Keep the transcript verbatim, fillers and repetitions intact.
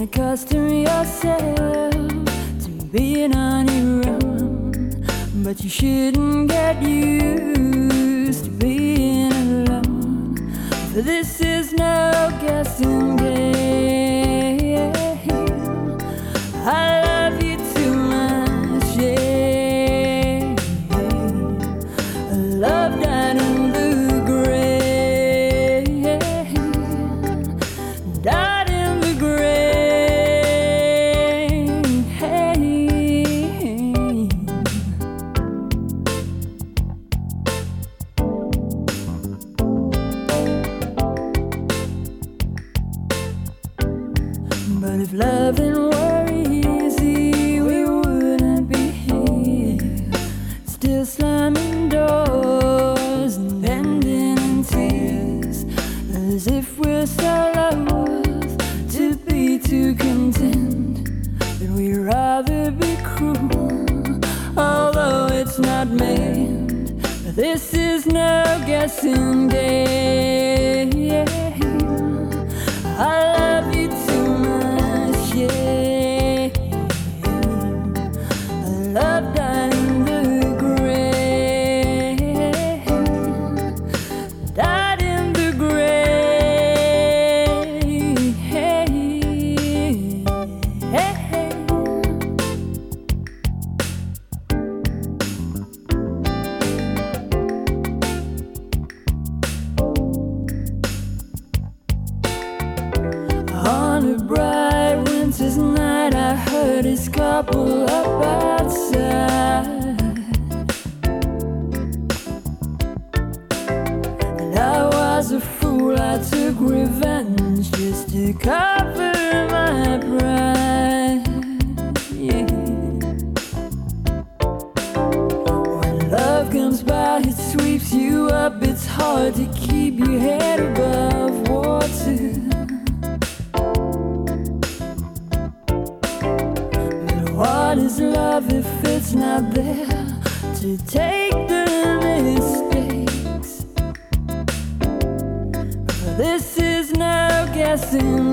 accustom yourself to being on your own, but you shouldn't get used to being alone, for this is no guessing game. I love you too much, yeah. Love died in the grave, died in the grave. But if loving were easy, we wouldn't be here, still slamming doors and ending in tears, as if we're so loath to be too content that we'd rather be cruel, although it's not meant. But this is no guessing game. I love you too much, yeah. Love died in the grave, died in the grave. On a bright winter's night, I heard his couple up outside, and I was a fool. I took revenge just to cover my pride, yeah. When love comes by, it sweeps you up. It's hard to keep your head above water. What is love if it's not there to take the mistakes? For this is no guessing